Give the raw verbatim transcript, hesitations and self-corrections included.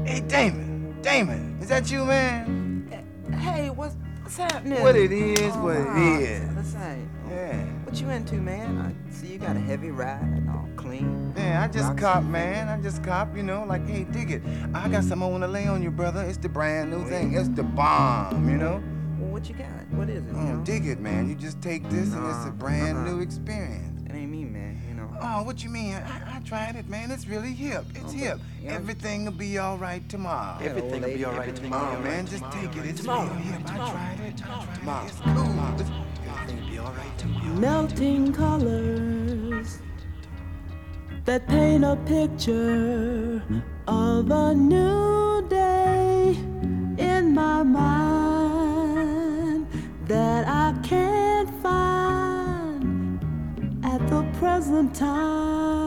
Hey, Damon, Damon, is that you, man? Hey, what's what's happening? What it is, oh, what it wow. is. That's right. Yeah. What you into, man? I see you got a heavy ride and all clean. Yeah, I just Rock cop, something. man. I just cop, you know, like, hey, dig it. I got something I want to lay on you, brother. It's the brand new thing. It's the bomb, you know? Well, what you got? What is it? Oh, you know? dig it, man. You just take this and it's a Nah, brand uh-uh. new experience. It ain't me, man. You know. Oh, what you mean? I, I tried it, man. It's really hip. It's Oh, hip. but, you know- Everything will be all right tomorrow. Yeah, Everything old will be lady, all right everything tomorrow, Oh, man, just take it. It's Tomorrow, real hip. tomorrow, I tried it. I tried tomorrow, it. It's cool. It's- Everything will be all right tomorrow. Melting colors that paint a picture of a new day in my mind that I can't find at the present time.